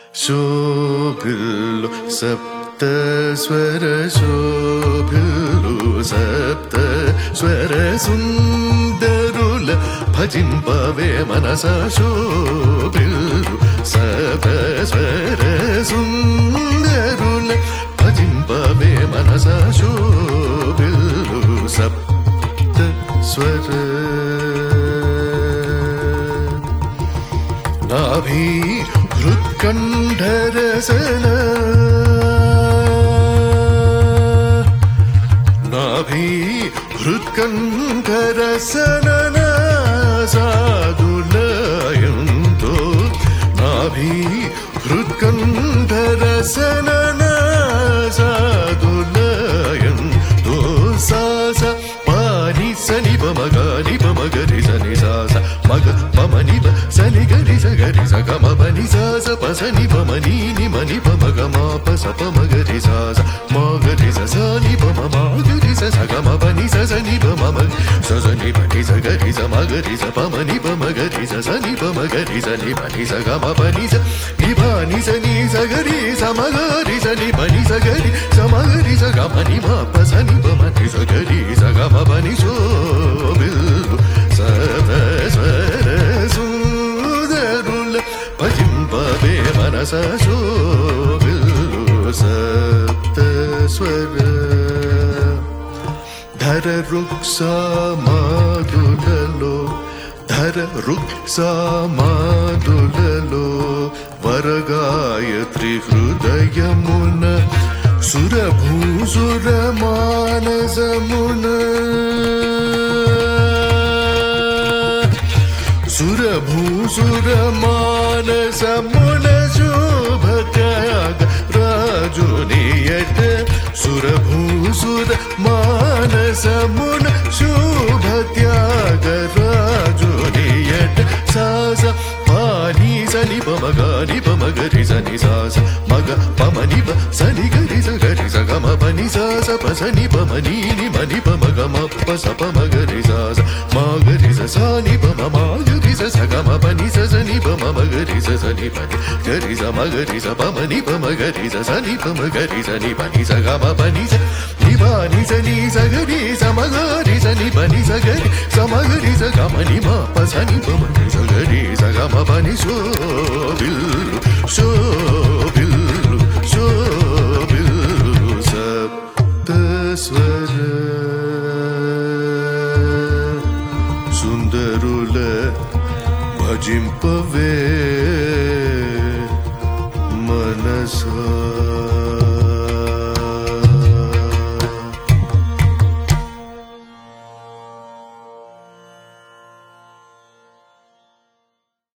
శోభిల్లు సప్త స్వర శోభిల్లు సప్త స్వర సుందరుల భజింపవే మనస శోభిల్లు సప్త స్వర సుందరుల భజింపవే మనస శోభిల్లు సప్త స్వర నాభి హృత్కంఠరసన నాభి హృత్కంఠరసన సాధులయంతో నాభి హృత్కంఠరసన సాధులయంతో సాస పాని సని పమగాని పమగరి సని సాస మగ పమని సని గరి సగరి సగమ పని సాస పసని పమని నిమని పమగమ పస పమగరి సాస మగరి సని పమ మగరి సగమ పని సని పమ సని పని సగరి సమగరి సపమని పమగరి సని పమగరి సని పని సగమ పని నిభాని సని సగరి సమగరి సని పని సగరి సమగరి సగమని మా పసని పమని సగరి సగమ పని శోభిల్లు సప్త స్వర సుందరుల భజింపవే మనస శోభిల్లు సప్త స్వర ధర రుక్సామాదులలో ధర రుక్సామాదులలో వరగాయత్రి హృదయమున సురభూసుర మానసమున సురభూసుర మానసమున శోభత్యాగ రాజునియట సురభూసుర మానసమున శోభత్యాగ రాజునియట సాస పాని సని పమగాని పమగరి సని సాస మగ పమని సని గరి సగరి సగమ పని సాస పసని పమని నిమని పమగమ పస పమగరి సాస మగరి సని పమ మగరి సగమ పని సని పమ మగరి సని పని గరి సమగరి సపమని పమగరి సని పమగరి సని పని సగమ పని నివాని సని సగరి సమగరి సని పని సగరి సమగరి సగమని మా పసని పమని సగరి సగమ పని శోభిల్లు శోభిల్లు శోభిల్లు సప్త స్వర సుందరుల భజింపవే మనసా